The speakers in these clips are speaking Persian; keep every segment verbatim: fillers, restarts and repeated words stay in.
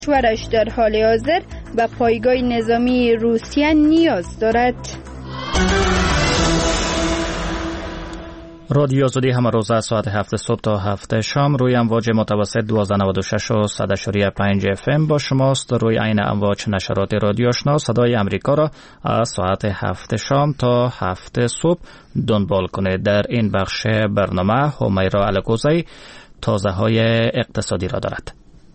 کشورش در حال حاضر به پایگاه نظامی روسیه نیاز دارد. رادیو آزادی همه روز از ساعت هفت صبح تا هفت شام روی امواج متوسط دویست و نود و شش و صد و پنج اف ام با شماست. روی عین امواج نشرات رادیو آشنا صدای امریکا را از ساعت هفت شام تا هفت صبح دنبال کنید. در این بخش برنامه همیرا الکوزی تازه های اقتصادی را دارد.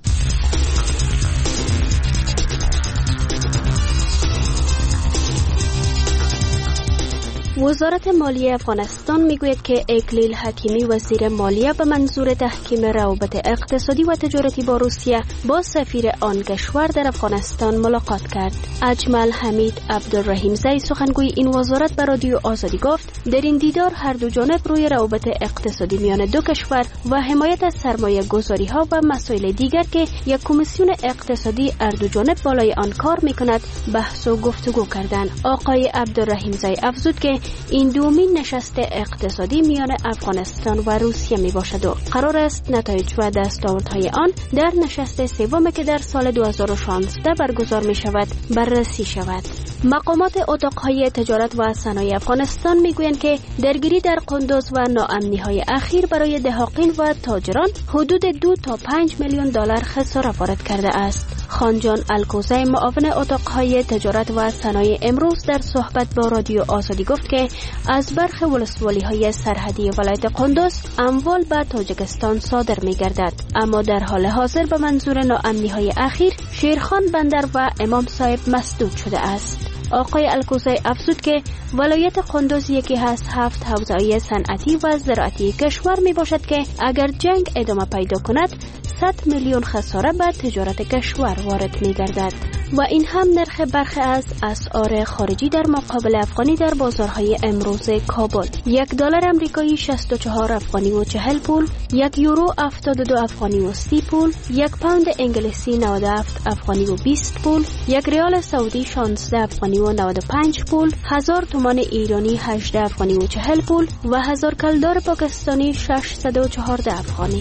وزارت مالیه افغانستان میگوید که اکلیل حکیمی وزیر مالیه به منظور تحکیم روابط اقتصادی و تجارتی با روسیه با سفیر آن کشور در افغانستان ملاقات کرد. اجمل حمید عبدالرحیمزی سخنگوی این وزارت به رادیو آزادی گفت در این دیدار هر دو جانب روی روابط اقتصادی میان دو کشور و حمایت از سرمایه گذاری ها و مسائل دیگر که یک کمیسیون اقتصادی هر دو جانب بالای آن کار میکند بحث و گفتگو کردند. آقای عبدالرحیمزی افزود که این دومین نشست اقتصادی میان افغانستان و روسیه می باشد و قرار است نتایج و دستاوردهای آن در نشست سوم که در سال دو هزار و شانزده برگزار می شود بررسی شود. مقامات اتاقهای تجارت و صنایع افغانستان میگویند که درگیری در قندوز و ناامنی‌های اخیر برای دهاقین و تاجران حدود دو تا پنج میلیون دلار خسارت وارد کرده است. خانجان الکوزی معاون اتاقهای تجارت و صنایع امروز در صحبت با رادیو آزادی گفت که از برخی ولسوالی‌های سرحدی ولایت قندوز اموال به تاجیکستان صادر می‌گردد، اما در حال حاضر به منظور ناامنی‌های اخیر شیرخان بندر و امام صاحب مسدود شده است. آقای الکوزی افزود که ولایت قندوز یکی از هفت حوزه صنعتی و زراعتی کشور می باشد که اگر جنگ ادامه پیدا کند صد میلیون خساره به تجارت کشور وارد می گردد. و این هم نرخ برخی از اسعار خارجی در مقابل افغانی در بازارهای امروز کابل. یک دلار امریکایی شصت و چهار افغانی و چهل پول، یک یورو هفتاد و دو افغانی و سی پول، یک پوند انگلیسی نود و هفت افغانی و بیست پول، یک ریال سعودی شانزده افغانی و نود و پنج پول، هزار تومان ایرانی هجده افغانی و چهل پول و هزار کلدار پاکستانی ششصد و چهارده افغانی.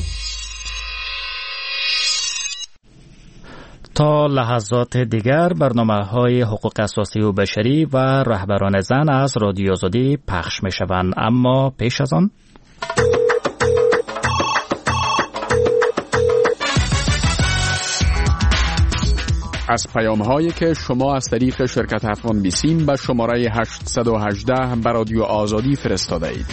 تا لحظات دیگر برنامه‌های حقوق اساسی و بشری و رهبران زن از رادیو آزادی پخش می‌شوند، اما پیش از آن از پیام‌هایی که شما از طریق شرکت افغان بیسیم به شماره هشتصد و هجده به رادیو آزادی فرستاده اید.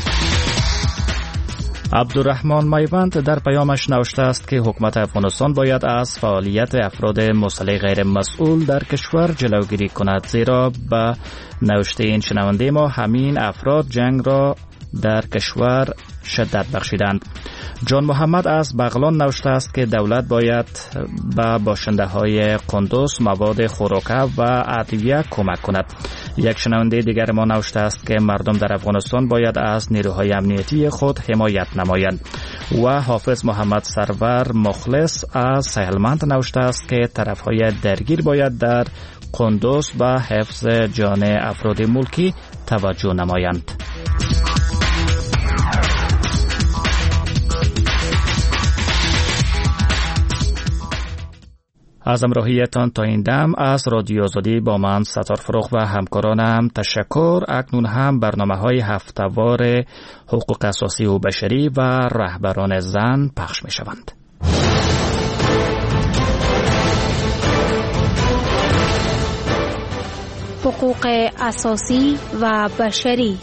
عبدالرحمن میوند در پیامش نوشته است که حکومت افغانستان باید از فعالیت افراد مسلح غیر مسئول در کشور جلوگیری کند، زیرا به نوشته این شنونده ما همین افراد جنگ را در کشور شدت بخشیدند. جان محمد از بغلان نوشته است که دولت باید به باشنده های قندوز مواد خوراکه و ادویه کمک کند. یک شنونده دیگر ما نوشته است که مردم در افغانستان باید از نیروهای امنیتی خود حمایت نمایند. و حافظ محمد سرور مخلص از سهلمند نوشته است که طرفهای درگیر باید در قندوز به حفظ جان افراد ملکی توجه نمایند. از امراهیتان تا این دم از رادیو آزادی با من ستار فروغ و همکارانم تشکر. اکنون هم برنامه های هفته‌وار حقوق اساسی و بشری و رهبران زن پخش می شوند. حقوق اساسی و بشری.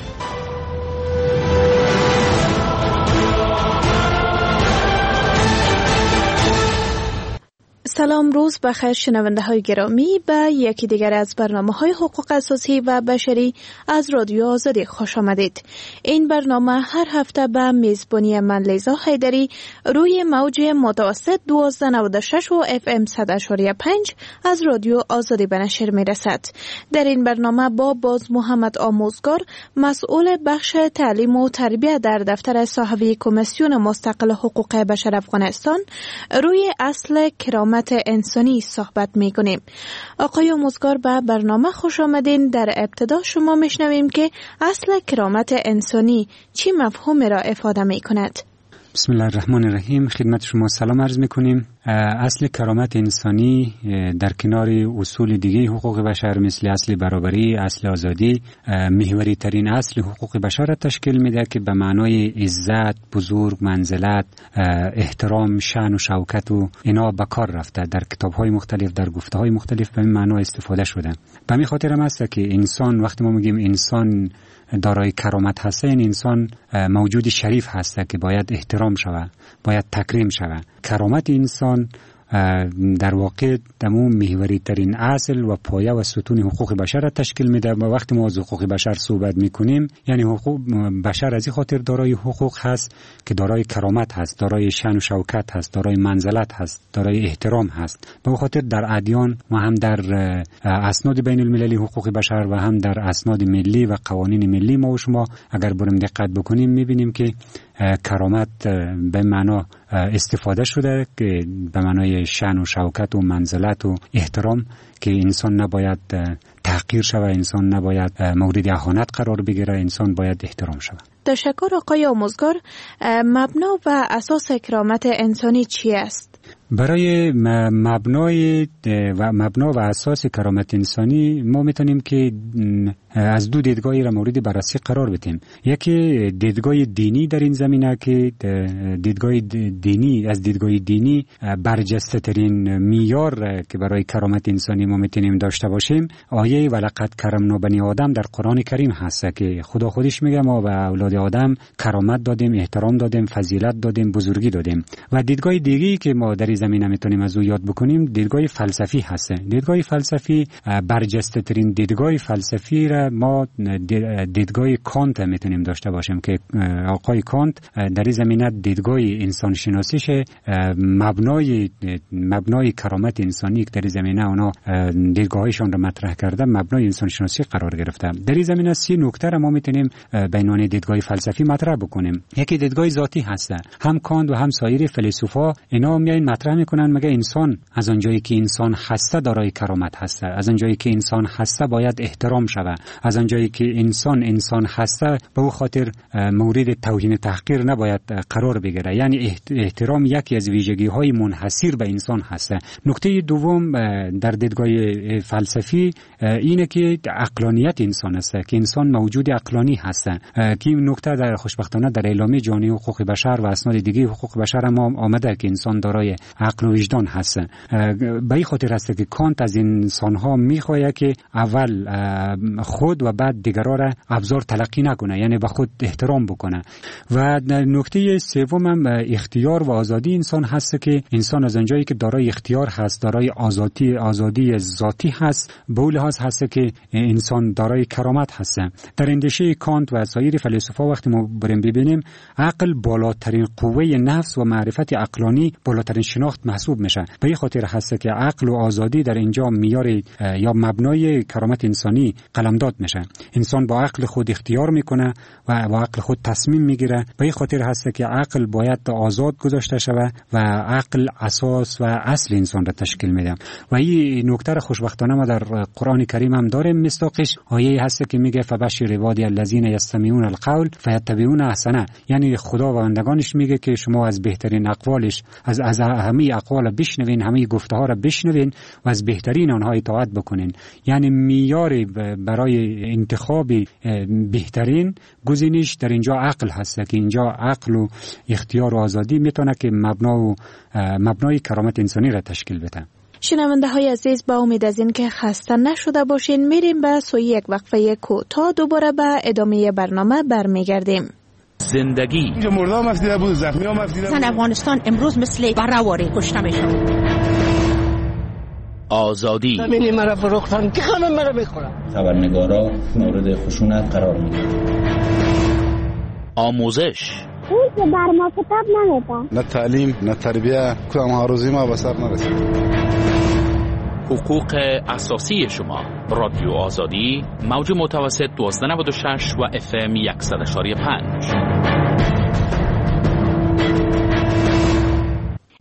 سلام، روز بخیر شنونده های گرامی، به یکی دیگر از برنامه های حقوق اساسی و بشری از رادیو آزادی خوش آمدید. این برنامه هر هفته به میزبانی من لیزا حیدری روی موج متوسط دویست و نود و شش و اف ام صد و پنج از رادیو آزادی به نشر می رسد. در این برنامه با باز محمد آموزگار، مسئول بخش تعلیم و تربیت در دفتر صاحبی کمیسیون مستقل حقوق بشر افغانستان، روی اصل کرامت انسانی صحبت می کنیم. آقای آموزگار، به برنامه خوش آمدین. در ابتدا شما میشنویم که اصل کرامت انسانی چی مفهومی را افاده می کند؟ بسم الله الرحمن الرحیم. خدمت شما سلام عرض می کنیم. اصل کرامت انسانی در کنار اصول دیگه حقوق بشر مثل اصل برابری، اصل آزادی، محوری ترین اصل حقوق بشر را تشکیل میده که به معنای عزت، بزرگ، منزلت، احترام، شأن و شوکت و اینا به کار رفته. در کتاب‌های مختلف، در گفته‌های مختلف به این معنا استفاده شده. به همین خاطر هم است که انسان، وقتی ما میگیم انسان دارای کرامت هست، این انسان موجود شریف هست که باید احترام شود، باید تکریم شود. کرامت انسان در واقع دمو محوری ترین اصل و پایه و ستون حقوق بشر را تشکیل میده. و وقتی ما از حقوق بشر صحبت میکنیم، یعنی حقوق بشر از این خاطر دارای حقوق هست که دارای کرامت هست، دارای شأن و شوکت هست، دارای منزلت هست، دارای احترام هست. به خاطر در ادیان و هم در اسناد بین المللی حقوق بشر و هم در اسناد ملی و قوانین ملی ما و شما اگر بریم دقت بکنیم میبینیم که کرامت به معنا استفاده شده که به معنای شأن و شوکت و منزلت و احترام، که انسان نباید تحقیر شود، انسان نباید مورد اهانت قرار بگیره، انسان باید احترام شود. تشکر آقای آموزگار. مبنا و اساس کرامت انسانی چی است؟ برای مبنای و مبنا و اساس کرامت انسانی ما میتونیم که از دو دیدگاهی را مورد بررسی قرار بدیم. یکی دیدگاه دینی در این زمینه که دیدگاه دینی از دیدگاه دینی برجسته ترین معیار که برای کرامت انسانی ما میتونیم داشته باشیم آیه ولقد کرمنا بنی آدم در قرآن کریم هست که خدا خودش میگه ما به اولاد آدم کرامت دادیم، احترام دادیم، فضیلت دادیم، بزرگی دادیم. و دیدگاه دیگه‌ای که ما در این زمینه میتونیم از او یاد بکنیم دیدگاه فلسفی هست. دیدگاه فلسفی برجسته ترین دیدگاه فلسفی را ما دیدگاه کانت میتونیم داشته باشیم که آقای کانت در این زمینه دیدگاه انسان شناسیش مبنای مبنای کرامت انسانی که در این زمینه اونا دیدگاهشون را مطرح کرده مبنای انسان شناسی قرار گرفته. در این زمینه سی نکته را ما میتونیم به عنوان دیدگاه فلسفی مطرح بکنیم. یکی دیدگاه ذاتی هست. هم کانت و هم سایر فیلسوفا اینا میاین مطرح میکنن مگه انسان از اونجایی که انسان هسته دارای کرامت هسته، از اونجایی که انسان هسته باید احترام شود، از اونجایی که انسان انسان هسته به او خاطر مورد توهین تحقیر نباید قرار بگیره. یعنی احترام یکی از ویژگی های منحصر به انسان هسته. نکته دوم در دیدگاه فلسفی اینه که عقلانیت انسان است، که انسان موجود عقلانی هست. که این نکته در خوشبختانه در اعلامیه جهانی حقوق بشر و اسناد دیگه حقوق بشر هم آمده که انسان دارای عقل و وجدان هست. به این خاطر هست که کانت از انسان ها میخواهد که اول خود و بعد دیگران را ابزار تلقی نکنه، یعنی به خود احترام بکنه. و نکته سوم هم اختیار و آزادی انسان هست که انسان از اونجایی که دارای اختیار هست، دارای آزادی آزادی ذاتی هست، به اون لحاظ هست که انسان دارای کرامت هست. در اندیشه کانت و سایر فیلسوفا وقتی ما بریم ببینیم عقل بالاترین قوه نفس و معرفت عقلانی بالاترین شناخت محسوب میشه. به این خاطر هست که عقل و آزادی در اینجا معیار یا مبنای کرامت انسانی قلمداد میشه. انسان با عقل خود اختیار میکنه و با عقل خود تصمیم میگیره. به این خاطر هست که عقل باید آزاد گذاشته شود و عقل اساس و اصل انسان را تشکیل میده. و این نکته را خوشبختانه ما در قرآن کریم هم داریم. مستاقش آیه هست که میگه فبشر عبادی الذین یستمعون القول فیتبعون احسنه. یعنی خدا و بندگانش میگه که شما از بهترین اقوالش از از همه اقوال بشنوین، همه گفته ها را بشنوین و از بهترین آنها اطاعت بکنین. یعنی معیار برای انتخاب بهترین گزینش در اینجا عقل هست که اینجا عقل و اختیار و آزادی میتونه که مبنا و مبنای کرامت انسانی را تشکیل بده. شنونده های عزیز، با امید از این که خسته نشده باشین میریم به سوی یک وقفه کوتاه، دوباره به ادامه برنامه برمیگردیم. زندگی اینجا مردم مفدیده بود، زخمی ها مفدیده بود. افغانستان امروز مثل برآوری کشته میشن. آزادی زمینی مرا فروختن که همه مرا میخورن. خبرنگارا مورد خشونت قرار میگیرن. آموزش اون که بر ما کتاب نمیدن. نه تعلیم نه تربیه، کدام ها روزی ما به سر نرسید. حقوق اساسی شما. رادیو آزادی موج متوسط دوازده نود و شش و اف ام صد و پنج.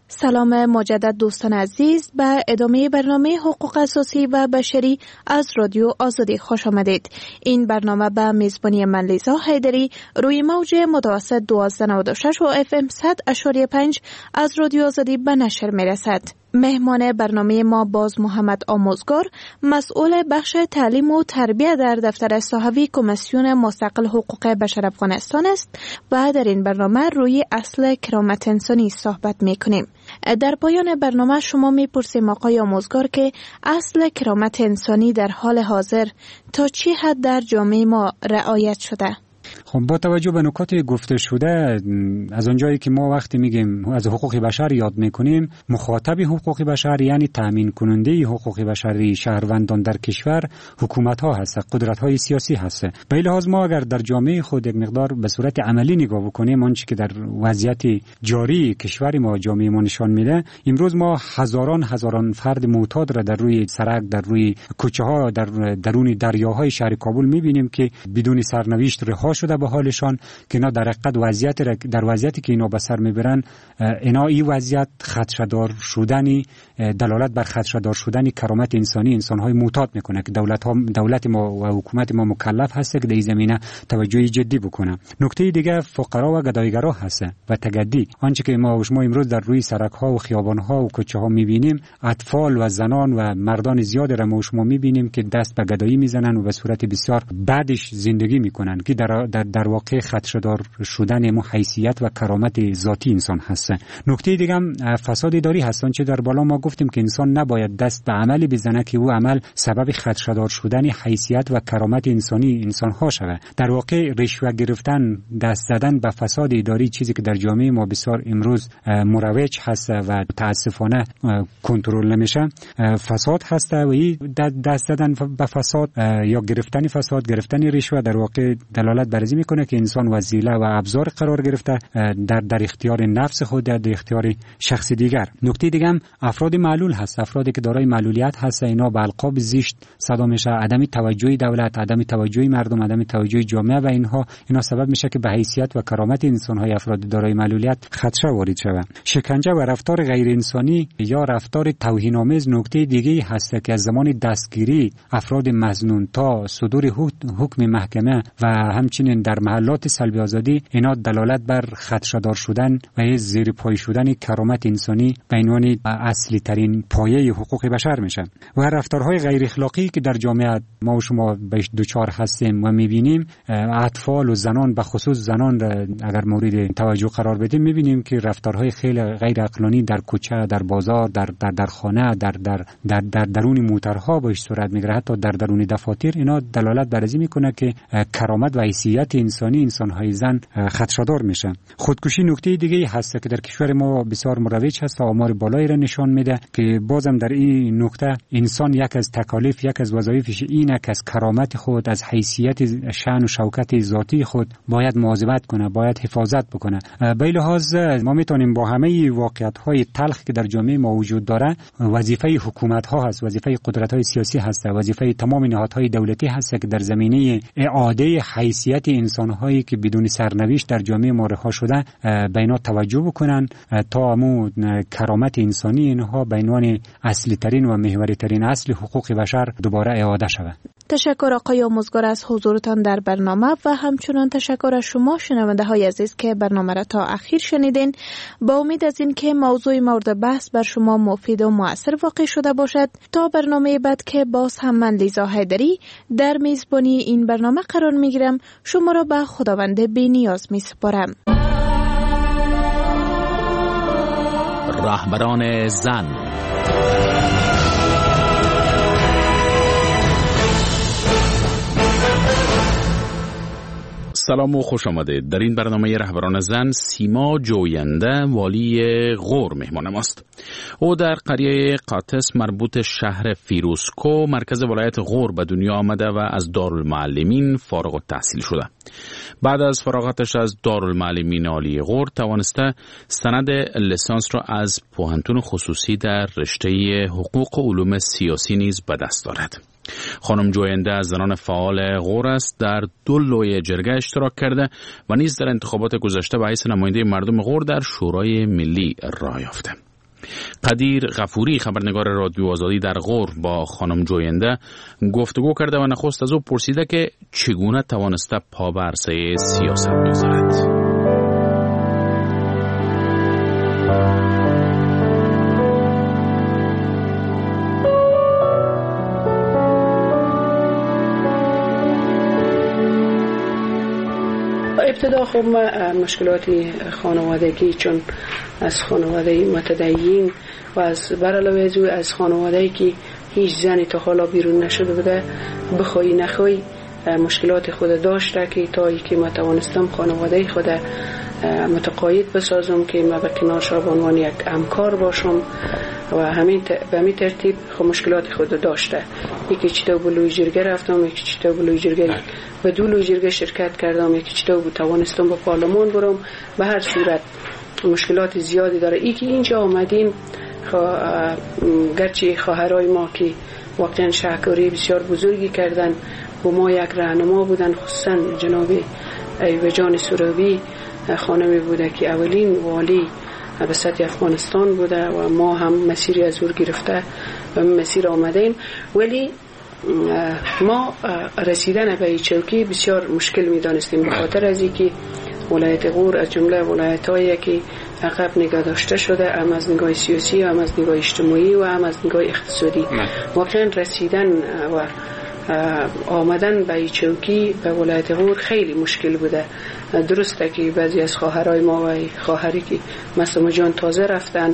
سلام مجدد دوستان عزیز، به ادامه برنامه حقوق اساسی و بشری از رادیو آزادی خوش آمدید. این برنامه به میزبانی من لیزا حیدری روی موج متوسط دوازده نود و شش و اف ام صد اشاری پنج از رادیو آزادی به نشر می رسد. مهمان برنامه ما باز محمد آموزگار، مسئول بخش تعلیم و تربیت در دفتر صحوی کمیسیون مستقل حقوق بشر افغانستان است و در این برنامه روی اصل کرامت انسانی صحبت می کنیم. در پایان برنامه شما می پرسیم آقای آموزگار که اصل کرامت انسانی در حال حاضر تا چه حد در جامعه ما رعایت شده؟ خب با توجه به نکات گفته شده، از اونجایی که ما وقتی میگیم از حقوق بشر یاد میکنیم، مخاطب حقوق بشر یعنی تامین کننده حقوق بشری شهروندان در کشور حکومت ها هست، قدرت های سیاسی هست. به این لحاظ ما اگر در جامعه خود یک مقدار به صورت عملی نگاه بکنیم، آنچه که در وضعیت جاری کشور ما جامعه ما نشان میده، امروز ما هزاران هزاران فرد معتاد را در روی سرک، در روی کوچه ها، در درون دریاهای شهر کابل میبینیم که بدون سرنوشت رها شده به حالشان، که اینا در حقیقت وضعیت در وضعیتی که اینا به سر میبرن، اینا این وضعیت خدشه‌دار شدنی دلالت بر خدشه‌دار شدنی کرامت انسانی انسان‌های معتاد میکنه که دولت ها دولت ما و حکومت ما مکلف هست که در این زمینه توجه جدی بکنه. نکته دیگه فقرا و گدایگرا هست و تگدی. آنچه که ما و شما امروز در روی سرک‌ها و خیابان‌ها و کوچه‌ها میبینیم، اطفال و زنان و مردان زیاد را ما و شما میبینیم که دست به گدایی میزنن و به صورت بسیار بعدش زندگی میکنن که در در, در واقع خدشه‌دار شدن ما حیثیت و کرامت ذاتی انسان هست. نکته دیگه هم فساد اداری هستن، چه در بالا ما گفتیم که انسان نباید دست به عملی بزنه که او عمل سبب خدشه‌دار شدن حیثیت و کرامت انسانی انسان ها شود. در واقع رشوه گرفتن، دست زدن به فساد اداری چیزی که در جامعه ما بسیار امروز مروج هست و متاسفانه کنترل نمیشه، فساد هست و این دست زدن به فساد یا گرفتن فساد، گرفتن رشوه در واقع دلالت بر این میکنه که انسان وسیله و ابزار قرار گرفته در در اختیار نفس خود، در اختیار شخص دیگر. نکته دیگه هم افراد معلول هست، افرادی که دارای معلولیت هست، اینا به القاب زشت صدا میشه، عدم توجهی دولت، عدم توجهی مردم، عدم توجهی جامعه و اینها اینا سبب میشه که به حیثیت و کرامت انسان های افراد دارای معلولیت خدشه وارد شود. شکنجه و رفتار غیر انسانی یا رفتار توهین آمیز نکته دیگه هست که از زمان دستگیری افراد مظنون تا صدور حکم محکمه و همچنین در محلات سلب آزادی اینا دلالت بر خدشه‌دار شدن و زیر پای شدن کرامت انسانی به عنوان اصلی ترین پایه حقوق بشر میشه. و رفتارهای غیر اخلاقی که در جامعه ما و شما بهش دوچار هستیم و میبینیم، اطفال و زنان به خصوص زنان اگر مورد توجه قرار بدیم میبینیم که رفتارهای خیلی غیر عقلانی در کوچه، در بازار، در در در خانه، در در در, در درون موترها بهش صورت میگیره، حتی در درون دفاتر. اینا دلالت بر این میکنه که کرامت و حیثیت انسانی انسان‌های زن خدشه‌دار میشه. خودکشی نکته دیگه هست که در کشور ما بسیار مروج هست، آمار بالایی را نشان میده که بازم در این نکته انسان یک از تکالیف، یک از وظایفش اینه که از کرامت خود، از حیثیت شأن و شوکت ذاتی خود باید مواظبت کنه، باید حفاظت بکنه. به این لحاظ ما میتونیم با همه واقعیت‌های تلخ که در جامعه ما وجود داره، وظیفه حکومت‌ها هست، وظیفه قدرت‌های سیاسی هست، وظیفه تمام نهادهای دولتی هست که در زمینه اعاده حیثیت انسان‌هایی که بدون سرنوشت در جامعه ما رها شده به اینا توجه بکنن تا امو کرامت انسانی اینها به عنوان اصلی ترین و محوری ترین اصل حقوق بشر دوباره اعاده شود. تشکر آقای آموزگار از حضورتان در برنامه و همچنان تشکر از شما شنونده های عزیز که برنامه را تا اخیر شنیدین. با امید از این که موضوع مورد بحث بر شما مفید و مؤثر واقع شده باشد، تا برنامه بعد که باز هم من لیزا حیدری در میزبانی این برنامه قرار میگیرم، شما را به خداوند بی‌نیاز میسپارم. رهبران زن. سلام و خوش آمدید. در این برنامه رهبران زن سیما جوینده والی غور مهمان ماست. او در قریه قاطس مربوط شهر فیروزکو مرکز ولایت غور به دنیا آمده و از دارالمعلمین فارغ التحصیل شده. بعد از فراغتش از دارالمعلمین عالی غور توانسته سند لیسانس را از پوهنتون خصوصی در رشته حقوق و علوم سیاسی نیز به دست دارد. خانم جوینده از زنان فعال غور است، در دو لوی جرگه اشتراک کرده و نیز در انتخابات گذشته به حیث نماینده مردم غور در شورای ملی راه یافته. قدیر غفوری خبرنگار رادیو آزادی در غور با خانم جوینده گفتگو کرده و نخست از او پرسیده که چگونه توانسته پا به عرصه سیاست بگذارد. ابتدا خب ما مشکلات خانوادگی، چون از خانواده متدین و از برعلاوه از از خانواده‌ای که هیچ زنی تا حالا بیرون نشده بوده، بخوای نخوای مشکلات خود داشته که تا ای که ما توانستم خانواده خود متقاعد بسازم که ما به کنارش به عنوان یک همکار باشم و همین به همین ترتیب خب مشکلات خود داشته. یکی چطور به لوی جرگه رفتم، یکی چطور به لوی جرگه به دو لوی جرگه شرکت کردم، یکی چطور توانستم به پارلمان برم. به هر صورت مشکلات زیادی داره. ای که اینجا آمدیم گرچه خواهرای ما که واقعا شهکاری بسیار بزرگی کردن و ما یک راهنما بودن، خصوصا جناب ایوب جان سروی خانمی بوده که اولین والی به سطح افغانستان بوده و ما هم مسیری از او گرفته و مسیر آمدیم. ولی ما رسیدن به این چوکی بسیار مشکل می دانستیم به خاطر از اینکه ولایت غور از جمله ولایت‌هایی که عقب نگاه داشته شده، هم از نگاه سیاسی، هم از نگاه اجتماعی و هم از نگاه اقتصادی. واقعا رسیدن و آمدن به این چوکی به ولایت غور خیلی مشکل بوده. درسته که بعضی از خواهرای ما و خواهری که مثل جان تازه رفتن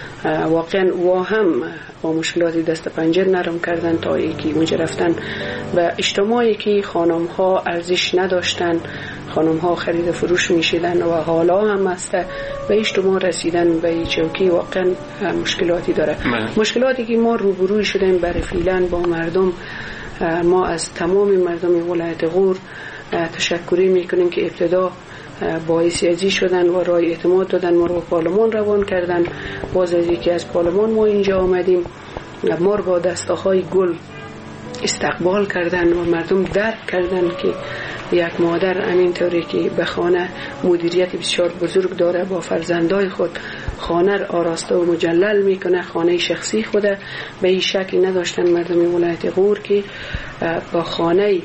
واقعا و هم با مشکلاتی دست پنجه نرم کردن تا اینکه اونجا رفتن به اجتماعی که خانم ها ارزش نداشتن، خانم ها خرید فروش میشیدن و حالا هم هست به اجتماع رسیدن به این چوکی واقعا مشکلاتی داره. مشکلاتی که ما روبروی شدیم برای فعلا با مردم، ما از تمام مردم ولایت غور تشکری میکنیم که ابتدا باعث ازی شدن و رای اعتماد دادن، ما رو پارلمان روان کردن. باز از یکی از پارلمان ما اینجا آمدیم، ما رو با دستاهای گل استقبال کردن و مردم درک کردن که یک مادر همینطوری که به خانه مدیریت بسیار بزرگ داره، با فرزندای خود خانه آراسته و مجلل میکنه، خانه شخصی خوده. به این شکی نداشتن مردم ولایت غور که با خانه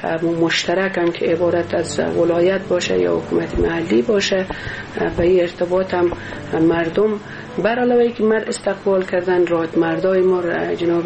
مشترک هم که عبارت از ولایت باشه یا حکومت محلی باشه به این ارتباط هم مردم بر علاوه که مر استقبال کردن. راد مردای ما جناب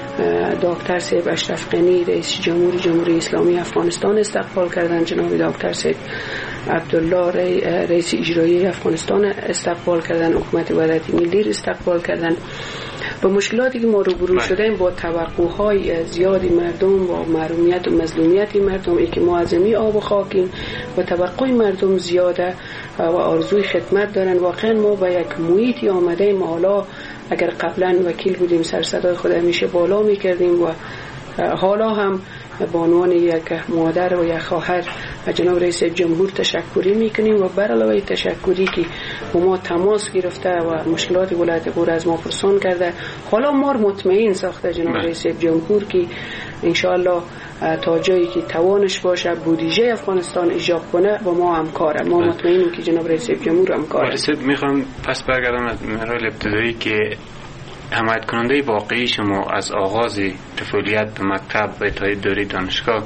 دکتر صاحب اشرف غنی رئیس جمهوری جمهوری اسلامی افغانستان استقبال کردن، جناب دکتر صاحب عبدالله رئیس اجرایی افغانستان استقبال کردن، حکومت وحدت ملی استقبال کردن. با مشکلاتی که ما روبرو شدیم با توقعهای زیادی مردم، با محرومیت و مظلومیت مردم، ای که ما از می آب و خاکیم و توقع مردم زیاده و آرزوی خدمت دارن. واقعا ما با یک محیطی آمده ما، حالا اگر قبلا وکیل بودیم سر صدای خود همیشه بالا می کردیم و حالا هم به عنوان یک مادر و یک خواهر جناب رئیس جمهور تشکری میکنیم و بر علاوه تشکری که با ما تماس گرفته و مشکلات ولایت غور از ما پرسان کرده، حالا ما مطمئن ساخته جناب رئیس جمهور که انشاءالله تا جایی که توانش باشه بودجه افغانستان ایجاب کنه با ما همکاره. ما مطمئنیم که جناب رئیس جمهور همکاره. رئیس میخوام پس برگردم از مراحل ابتدایی که حمایت کننده واقعی شما از آغاز طفولیت به مکتب و تا دوره دانشگاه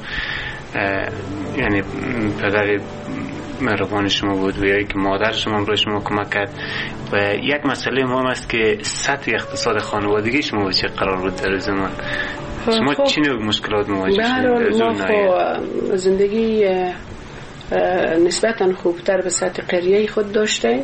یعنی پدر مهربان شما بود و یا که مادر شما برای شما کمک کرد و یک مسئله مهم است که سطح اقتصاد خانوادگی شما چه قرار بود در زمان شما خب چه نوع مشکلات مواجه شدید؟ ما خب زندگی نسبتا خوبتر به سطح قریه خود داشتیم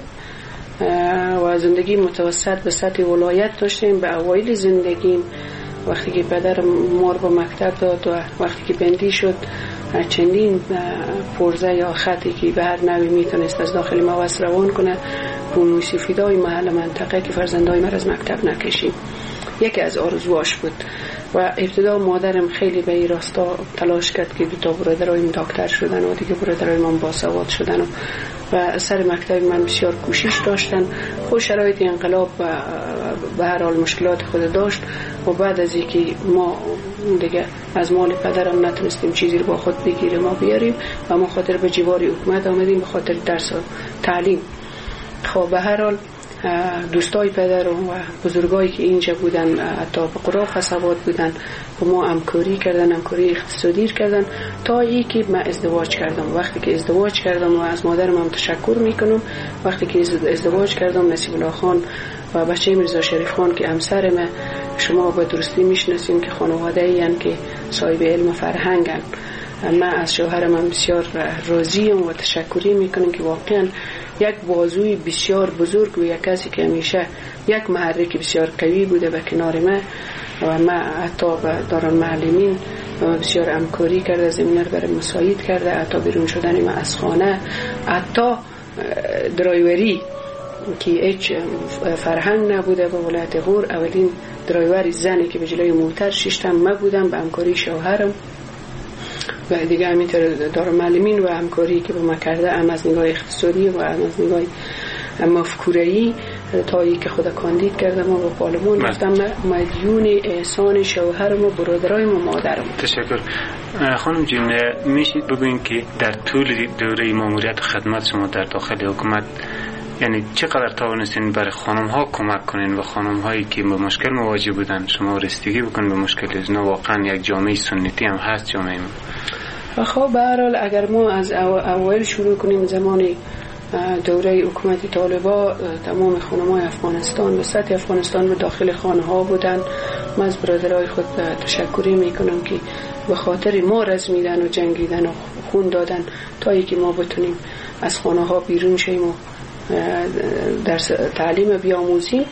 و زندگی متوسط به سطح ولایت داشتیم. به اوایل زندگیم وقتی که پدر ما رو به مکتب داد و وقتی که بندی شد چندین پرزه یا خطی که به هر نوی میتونست از داخل موث روان کنه بونوی سفیدای محل منطقه که فرزندای من از مکتب نکشیم یکی از آرزواش بود و ابتدا مادرم خیلی به این راستا تلاش کرد که دو تا برادرایم دکتر شدن و دیگه برادرایم من باسواد شدن و, و سر مکتب من بسیار کوشش داشتن. خود شرایط انقلاب به هر حال مشکلات خود داشت و بعد از اینکه ما دیگه از مال پدرم نتونستیم چیزی رو با خود بگیریم ما بیاریم و ما خاطر به جواری حکومت آمدیم به خاطر درس و تعلیم. خب به هر حال دوستای پدر و بزرگایی که اینجا بودن، حتی به قراف حسابات بودن، با ما همکاری کردن، همکاری اقتصادی کردن تا ای که من ازدواج کردم. وقتی که ازدواج کردم و از مادرم هم تشکر میکنم، وقتی که ازدواج کردم نصیب الله خان و بچه میرزا شریف خان که همسر من، شما به درستی میشناسین که خانواده این که صاحب علم و فرهنگن. من از شوهرم هم بسیار راضیم و تشکری میکنم که واقعا یک بازوی بسیار بزرگ و یک کسی که همیشه یک محرک بسیار قوی بوده به کنار من و من حتی به دارالمعلمین بسیار همکاری کرده، زمینه رو برای مساعد کرده، حتی بیرون شدن من از خانه، حتی درایوری که هیچ فرهنگ نبوده به ولایت غور، اولین درایور زنی که به جلوی موتر ششتم من بودم به همکاری شوهرم و دیگه همینطور دارالمعلمین و همکاری که با ما کرده، هم از نگاه اقتصادی و هم از نگاه مفکوره‌ای تا ای که خدا کاندید کردم و با پارلمان رفتم مدیون احسان شوهرم و برادرای و مادرم. تشکر. خانم جون، میشید بگوین که در طول دوره ماموریت و خدمت شما در داخل حکومت یعنی چقدر توانستین برای خانم ها کمک کنین و خانم هایی که با مشکل مواجه بودن شما رسیدگی بکنین به مشکل اینا؟ واقعا یک جامعه سنتی هم هست جامعه ما. خب به هر حال اگر ما از اول شروع کنیم، زمان دوره حکومت طالبا تمام خانم‌های افغانستان به سطح افغانستان به داخل خانه ها بودن. من از برادرای خود تشکری میکنم که به خاطر ما رزمیدن و جنگیدن و خون دادن تا اینکه ما بتونیم از خانه ها بیرون شیم و در تعلیم بیاموزیم.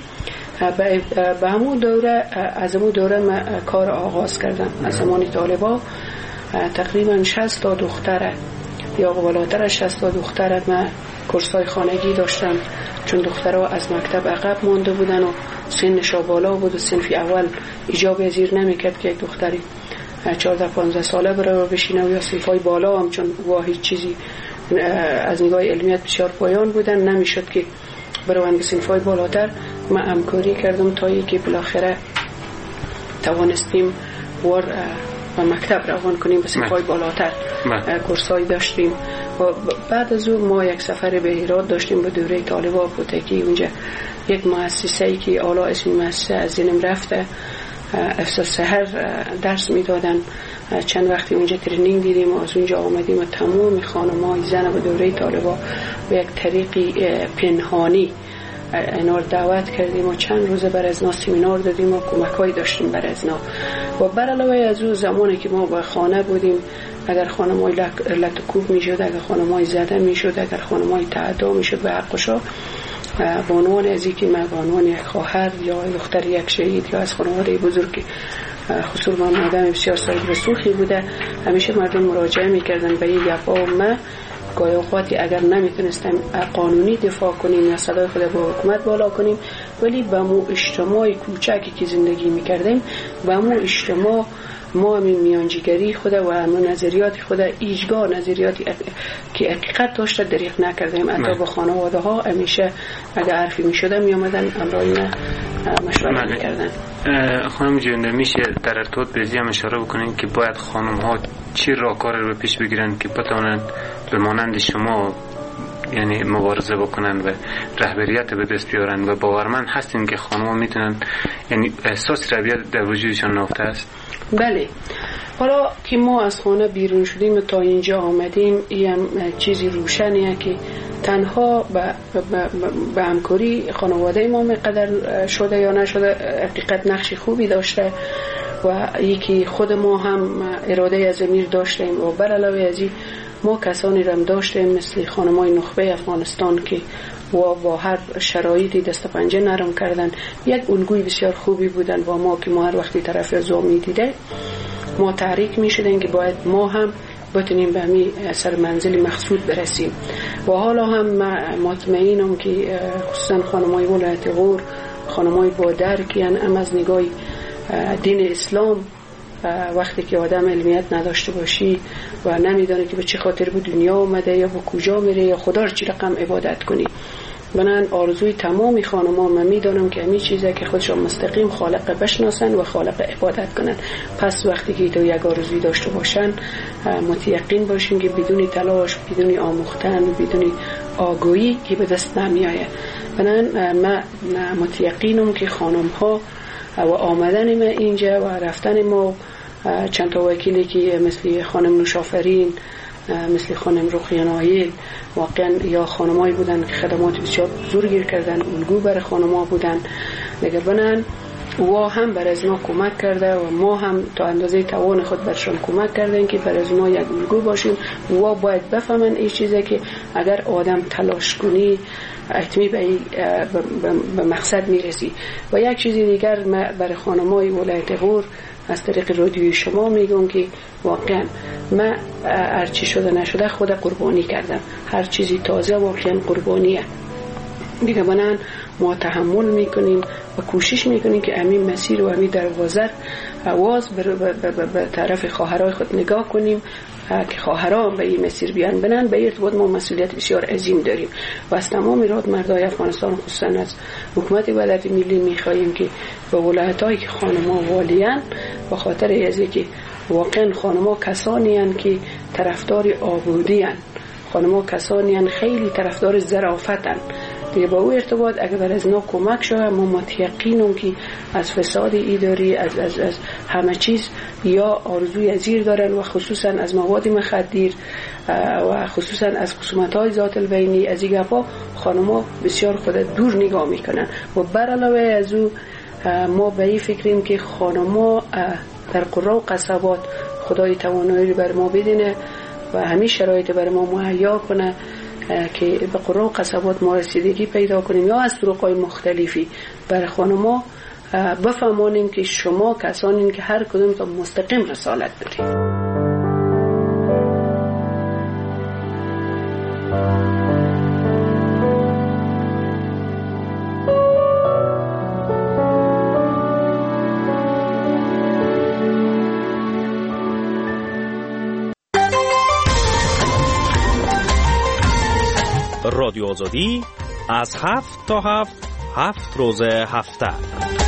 به همون دوره از همون دوره من کار آغاز کردم. از زمان طالبا تقریبا شصت تا دختره یا بالاتر از شصت تا دختره من کورسای خانگی داشتم، چون دخترها از مکتب عقب مانده بودن و سنشا بالا بود و صنف اول ایجاب پذیر نمیکرد که یک دختری چهارده پانزده ساله برای بشینه و یا صنفای بالا هم چون واحد چیزی از نگاه علمیت بسیار پایان بودن نمیشد که برای به صنفای بالاتر. من همکاری کردم تا اینکه بالاخره توانستیم وار و مکتب روان کنیم به صنفای بالاتر. کورسای داشتیم و بعد از اون ما یک سفر به هرات داشتیم به دوره طالبا پوتکی. اونجا یک مؤسسه‌ای که حالا اسم مؤسسه از ذهنم رفته، افسر سحر درس میدادن. چند وقتی اونجا ترینینگ دیدیم و از اونجا آمدیم و تمام خانم‌های زن به دوره طالبا به یک طریقی پنهانی اینا دعوت کردیم و چند روز بر ازنا سمینار دادیم و کمک‌های داشتیم بر ازنا. و بر علاوه از اون زمانی که ما با خانه بودیم، اگر خانم‌های لطکوب میشد، اگر خانم‌های زده میشد، اگر خانم‌های تعدا میشد به حقشا، به عنوان از اینکه من به عنوان یک خواهر یا دختر یک شهید یا از خانواده بزرگ خصوصا من آدم بسیار صاحب رسوخی بوده، همیشه مردم مراجعه میکردن به یک گپا و من گاهی اوقاتی اگر نمیتونستم قانونی دفاع کنیم یا صدای خود با حکومت بالا کنیم، ولی به مو اجتماع کوچکی که زندگی میکردیم، به مو اجتماع ما همین میانجیگری خود و همون نظریات خود ایجگاه نظریاتی که حقیقت داشته دریغ نکردیم. حتی با خانواده ها همیشه اگر حرفی میشدن میامدن امراینا مشورت میکردن. خانم جونده میشه در ارتباط به هم اشاره بکنین که باید خانم ها چی راهکار رو پیش بگیرن که بتونن به مانند شما یعنی مبارزه بکنن و رهبریت به دست بیارن و باورمند هستین که خانم‌ها میتونن یعنی احساس رهبریت در وجودشان نهفته است؟ بله. حالا که ما از خانه بیرون شدیم و تا اینجا آمدیم، این هم چیزی روشنیه که تنها به به همکاری خانواده ما مقدر شده یا نشده حقیقت نقش خوبی داشته و یکی خود ما هم اراده از امیر داشتیم و بر علاوه از این ما کسانی رو هم داشتیم مثل خانمای نخبه افغانستان که و با هر شرایطی دست پنجه نرم کردن، یک الگوی بسیار خوبی بودن با ما که ما هر وقتی طرف از می دیده ما تحریک می شدیم که باید ما هم بتونیم به همین سر منزل مقصود برسیم. و حالا هم مطمئنم که خصوصا خانمای ولایت غور خانمای با درکی هم از نگاه دین اسلام وقتی که آدم علمیت نداشته باشی و نمیدونه که به چه خاطر به دنیا اومده یا به کجا میره یا خدا رو چی رقم عبادت کنی بنان آرزوی تمامی خانم‌ها من میدانم که همین چیزه که خودشان مستقیم خالق بشناسن و خالق عبادت کنن. پس وقتی که تو یک آرزوی داشته باشن متیقن باشین که بدون تلاش، بدون آموختن، بدون آگاهی که به دست نمیایه. بنان من متیقنم که خانم‌ها و آمدن ما اینجا و رفتن ما چند تا وکیلی که مثل خانم نوشافرین، مثل خانم رقیه نایل، واقعا یا خانمایی بودن که خدمات بسیار بزرگی کردن، الگو برای خانم‌ها بودن. نگر بنان و هم بر از ما کمک کرده و ما هم تا اندازه توان خود برشان کمک کردیم که بر از ما یک الگو باشیم و باید بفهمن این چیزه که اگر آدم تلاش کنی حتمی به, به مقصد میرسی. و یک چیز دیگر ما برای خانمای ولایت غور از طریق رادیوی شما میگم که واقعا من هر چی شده نشده خود قربانی کردم. هر چیزی تازه واقعا قربانیه دیگه. بنان ما تحمل میکنیم و کوشش میکنیم که همین مسیر و همین دروازه آواز به طرف خواهرای خود نگاه کنیم که خواهران به این مسیر بیان. بنان به ارتباط ما مسئولیت بسیار عظیم داریم و از تمام راد مردای افغانستان خصوصا از حکومت ولایت ملی میخواهیم که به ولایتایی که خانم‌ها والیان به خاطر از اینکه واقعا خانم‌ها کسانی هستند که طرفدار آبادی هستند، خانم‌ها کسانی هستند خیلی طرفدار ظرافتند دیگه. با او ارتباط اگر بر از نا کمک شود ما متیقنیم که از فساد اداری از از از همه چیز یا آرزوی ازیر دارن و خصوصا از مواد مخدر و خصوصا از خصومت‌های ذات البینی از این گپا خانم‌ها بسیار خود دور نگاه میکنن. و بر علاوه از او ما به این فکریم که خانم‌ها در قرا و قصبات خدای توانایی بر ما بدینه و همین شرایط بر ما مهیا کنه که به قرا و قصبات ما رسیدگی پیدا کنیم یا از طرق‌های مختلفی بر خانم‌ها بفهمانیم که شما کسانین که هر کدوم تا مستقیم رسالت دارید. رادیو آزادی از هفت تا هفت هفت روز هفته